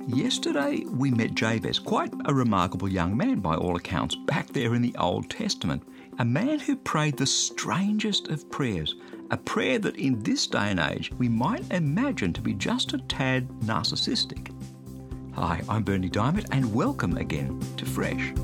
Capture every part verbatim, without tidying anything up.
Yesterday we met Jabez, quite a remarkable young man by all accounts, back there in the Old Testament. A man who prayed the strangest of prayers, a prayer that in this day and age we might imagine to be just a tad narcissistic. Hi, I'm Bernie Diamond and welcome again to Fresh.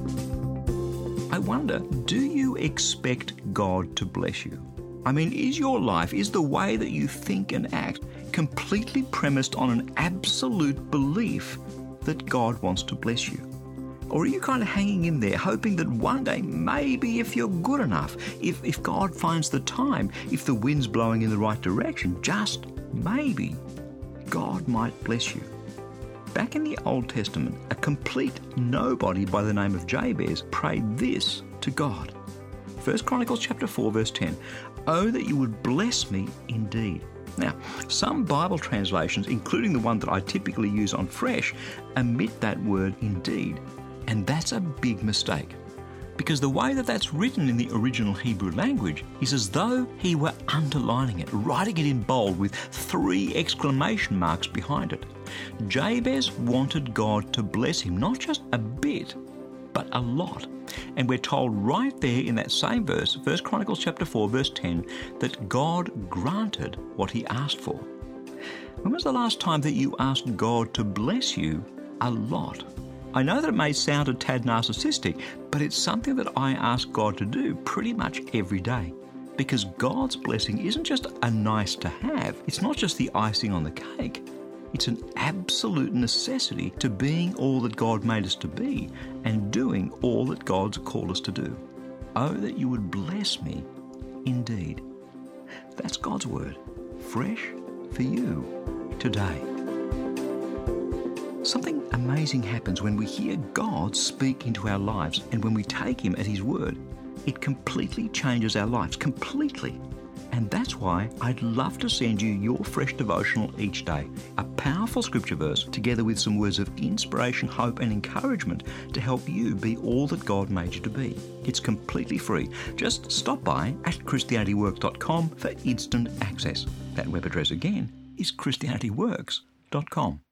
I wonder, do you expect God to bless you? I mean, is your life, is the way that you think and act completely premised on an absolute belief that God wants to bless you? Or are you kind of hanging in there, hoping that one day, maybe if you're good enough, if, if God finds the time, if the wind's blowing in the right direction, just maybe, God might bless you? Back in the Old Testament, a complete nobody by the name of Jabez prayed this to God. First Chronicles chapter four, verse ten, "Oh, that you would bless me indeed." Now, some Bible translations, including the one that I typically use on Fresh, omit that word indeed. And that's a big mistake, because the way that that's written in the original Hebrew language is as though he were underlining it, writing it in bold with three exclamation marks behind it. Jabez wanted God to bless him, not just a bit, but a lot. And we're told right there in that same verse, First Chronicles chapter four, verse ten, that God granted what he asked for. When was the last time that you asked God to bless you a lot? I know that it may sound a tad narcissistic, but it's something that I ask God to do pretty much every day. Because God's blessing isn't just a nice to have. It's not just the icing on the cake. It's an absolute necessity to being all that God made us to be and doing all that God's called us to do. Oh, that you would bless me indeed. That's God's word, fresh for you today. Something amazing happens when we hear God speak into our lives, and when we take him at his word, it completely changes our lives, completely. And that's why I'd love to send you your Fresh devotional each day, a powerful scripture verse together with some words of inspiration, hope and encouragement to help you be all that God made you to be. It's completely free. Just stop by at christianity works dot com for instant access. That web address again is christianity works dot com.